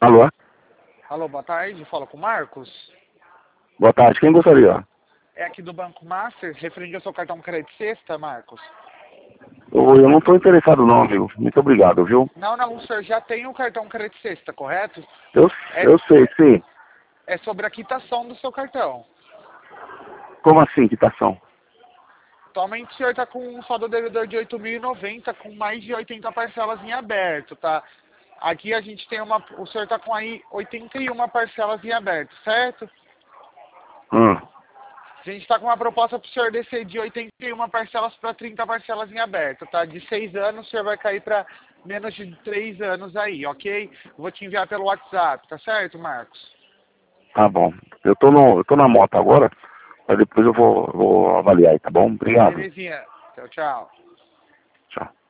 Alô? Alô, boa tarde. Fala com o Marcos. Boa tarde. Quem gostaria? É aqui do Banco Master, referente ao seu cartão crédito sexta, Marcos. Eu não estou interessado não, amigo. Muito obrigado, viu? Não, o senhor já tem o cartão crédito sexta, correto? Eu, É, eu sei, sim. é sobre a quitação do seu cartão. Como assim, quitação? Atualmente o senhor está com um saldo devedor de 8.090 com mais de 80 parcelas em aberto, tá? Aqui a gente tem o senhor está com aí 81 parcelas em aberto, certo? Hum. A gente está com uma proposta para o senhor descer de 81 parcelas para 30 parcelas em aberto, tá? De 6 anos, o senhor vai cair para menos de 3 anos aí, ok? Vou te enviar pelo WhatsApp, tá certo, Marcos? Tá bom. Eu tô na moto agora, mas depois eu vou avaliar aí, tá bom? Obrigado. Belezinha. Tchau, tchau. Tchau.